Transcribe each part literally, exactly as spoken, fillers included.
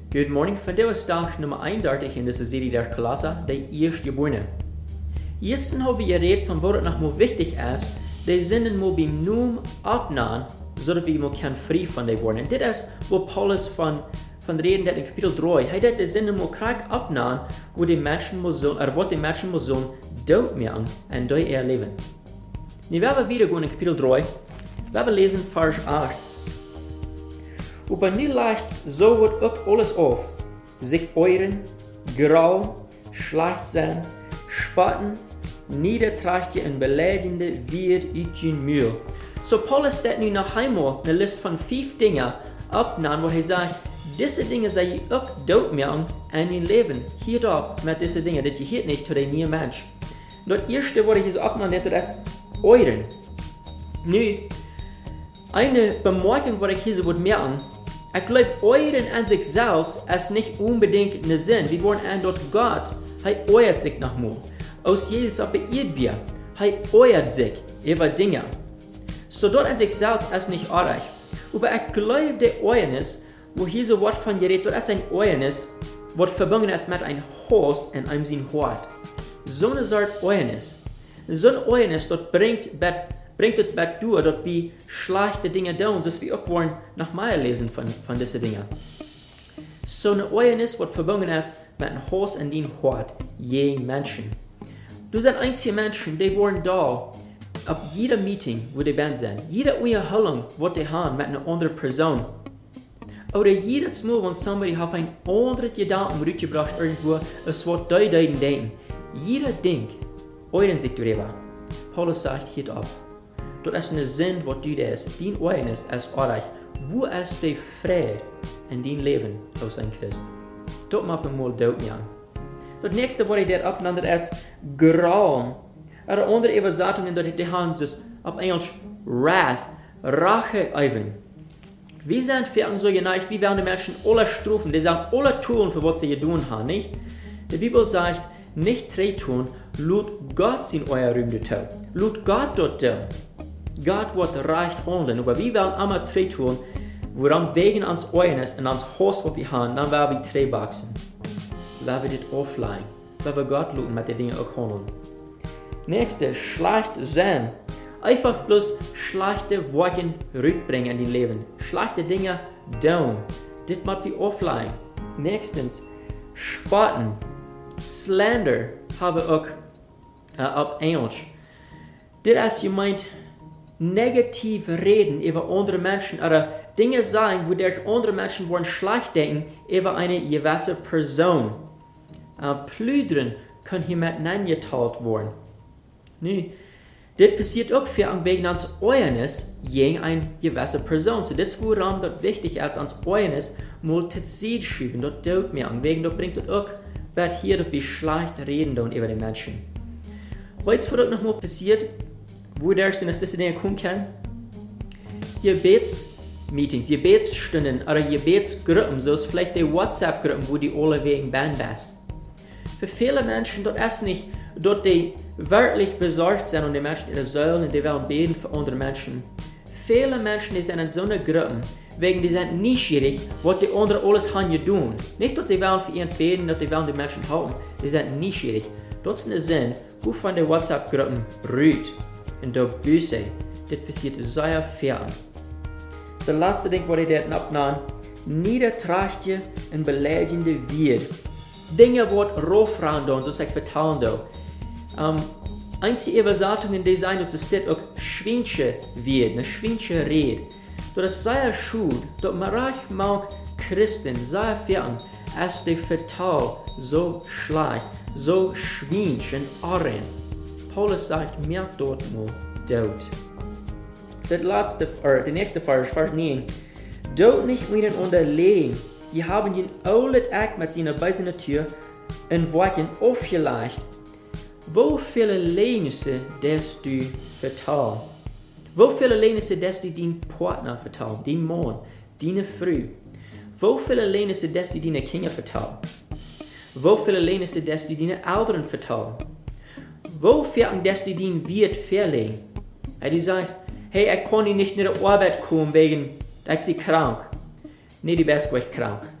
Good morning. Vandaag is dag nummer eenendertig in deze serie der Kolosser, de eerstgeborene. Gisteren hebben we geredet van wat het nog maar wichtig is, de zinnen moet bij noem opnemen, zodat we maar kan vrij van die worden. En dit is wat Paulus van, van reden dat in kapitel drie, hij dat de zinnen moet krijg opnemen, hoe die mensen moet zullen, er wat die mensen moet zullen dood maken en door ihr leven. Nu werden we weer gaan in kapitel drie, we we lezen vers acht. Über nu leicht so wird auch alles auf, sich euren, grau, schlecht sein, spotten, niedertrachten und beleidigende wird uitjen Mühe. So Paulus dat nu noch einmal eine Liste von fünf Dingen abnahm, wo er sagt, diese Dinge sei je auch dood machen in je Leben. Hier da mit diese Dinge, das je hier nicht zu den neuen Mensch. Das erste, was ich so abnahm, das ist euren. Nu, eine Bemerkung, was ich hier so merken, ich glaube, euren an sich selbst ist nicht unbedingt ein Sinn. Wir wollen an dort Gott, er euert sich nach mir. Aus Jesus appelliert wir, er euert sich über Dinge. So dort an sich selbst ist nicht arg. Aber ich glaube, der Euernis, wo hier so Wort von geredet, dort ist ein Euernis, was verbunden ist mit einem Haus in einem sein Hort. So eine Art Euernis. So ein Euernis, dort bringt bringt es dazu, dass wir schlechte Dinge tun, dass wir auch wollen noch mehr lesen von, von diesen Dingen. So eine Euernis, was verbunden ist mit einem Haus in den Hort, je Menschen. Du sind einzige Menschen, die wollen da, ab jeder Meeting, wo die Band sind, jede Unterhaltung, was die haben mit einer anderen Person. Oder jedes Mal, wenn somebody hat ein anderes Gedanken mitgebracht irgendwo, es wird die deuten denken. Jeder denkt, euren sich darüber. Paulus sagt hier ab. Dort ist ein Sinn, was du das, dein Euernis ist arg. Wo ist der Friede in dein Leben aus ein Christ? Dort machen wir mal dort an. Das nächste, was ich dort abnehme, ist Grauen. Eine andere Übersetzung, die haben das auf Englisch Wrath, Rache eiven. Wir sind für uns so geneigt, wie werden die Menschen alle Stufen, die sagen alle tun, für was sie getan haben, nicht? Die Bibel sagt, nicht drei tun, lut Gott in euer Ruhm tun. Lut Gott dort tun. Gott wird recht handeln, aber wir werden immer drei tun, woran wegen uns Euernis und uns Haus, was wir haben, dann werden wir drei wachsen. Lassen wir das offline. Lassen wir Gott schauen, mit den Dingen auch handeln. Nächste, schlecht sein. Einfach bloß schlechte Worte rückbringen in dein Leben. Schlechte Dinge down. Das macht wir offline. Nächstens, spotten. Slander haben wir auch äh, auf Englisch. Das ist gemeint, negativ reden über andere Menschen oder Dinge sagen, wo der andere Menschen wollen schlecht denken über eine gewisse Person. Uh, Plüdern können hier miteinander geteilt werden. Nu, das passiert auch für ein wegen ans Euernis gegen eine gewisse Person. So, das woran das wichtig ist, ans Euernis mal zu Seed schieben, dort tut mir an, wegen dort bringt das auch, wird hier doch wie schlecht reden dann über die Menschen. Weißt du, was noch mal passiert, wo der ist, dass diese Dinge kommen kann? Gebetsmeetings, Gebetsstunden oder Gebetsgruppen, so ist vielleicht die WhatsApp-Gruppen, wo die alle wegen Band sind. Für viele Menschen, dort ist nicht, dort die wirklich besorgt sind und die Menschen in der Säulen und die wollen beten für andere Menschen. Viele Menschen, die sind in so einer Gruppe, wegen die sind neugierig, was die anderen alles haben tun. Nicht, dass sie wollen für ihren beten, dass sie wollen die Menschen halten. Die sind neugierig. Dort ist ein Sinn, wo von den WhatsApp-Gruppen rührt. Und da böse, das passiert sehr fern. Das letzte Ding, was ich dort abnahm, niedertrachte und beleidigende wird. Dinge wird raufrauen, so sag ich vertrauen da. Um, einzige Übersetzungen, die sagen, dass es steht auch schwinche wird, eine schwinche Rede. Das ist sehr schön, dass man recht mag Christen sehr fern, als die Vertrau so schlecht, so schwinch und arren. Paulus sagt, merkt dort mal dort. Das letzte, oder der nächste Vers, Vers neun. Dort nicht wieder unterlegen. Die haben ihn alles Act mit seiner bösen Natur und Worten aufgelegt. Wo viele Lehnisse, dass du vertraust? Wo viele Lehnisse, dass du deinen Partner vertraust, deinen Mann, deine Frau? Wo viele Lehnisse, dass du deine Kinder vertraust? Wo viele Lehnisse, dass du deine Eltern vertraust? Wo fehlt dass du deinen Wirt verlegen? Du sagst, hey, ich kann nicht in die Arbeit kommen wegen, ich bin krank. Nee, du bist gleich krank.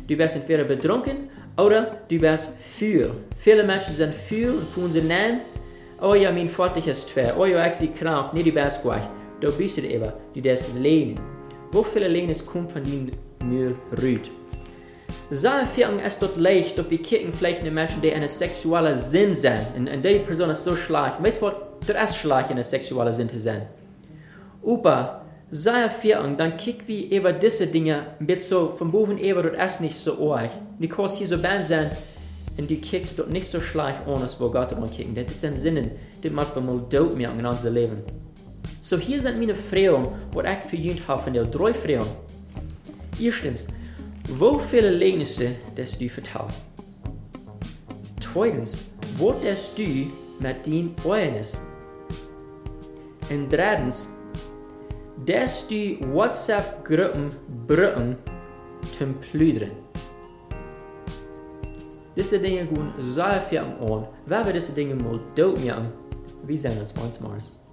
du bist entweder betrunken oder du bist faul. Viele Menschen sind faul und fühlen sich nein. Oh ja, mein Vater ist schwer. Oh ja, ich bin krank. Nee, du bist gleich. Du bist es aber, du das lehnen. Wo viele Lehnen kommt von dem Müll rührt. Sehr viel ist dort leicht, doch wir kicken vielleicht eine Menschen, die einen sexuellen Sinn sind. Und, und die Person ist so schlecht. Weißt du was? Das ist schlecht, einen sexuellen Sinn zu sein. Aber sehr viel, dann kicken wir über diese Dinge ein bisschen so von boven über, das ist nicht so arg. Du kannst hier so band sein und du kickst dort nicht so schlecht an, als wo Gott dran kicken. Das sind Sinnen, die man für mal dort mehr in unser Leben. So hier sind meine Fragen, was ich für Jünd habe von der drei Fragen. Erstens, wo viele Lehnisse das du vertrauen? Zweitens, wo das du mit dein Eines? Und drittens, dass du WhatsApp-Gruppen brauchen zum Plüdern. Diese Dinge gehen sehr viel an. Wenn wir diese Dinge mal dort machen, wir sehen uns manchmal.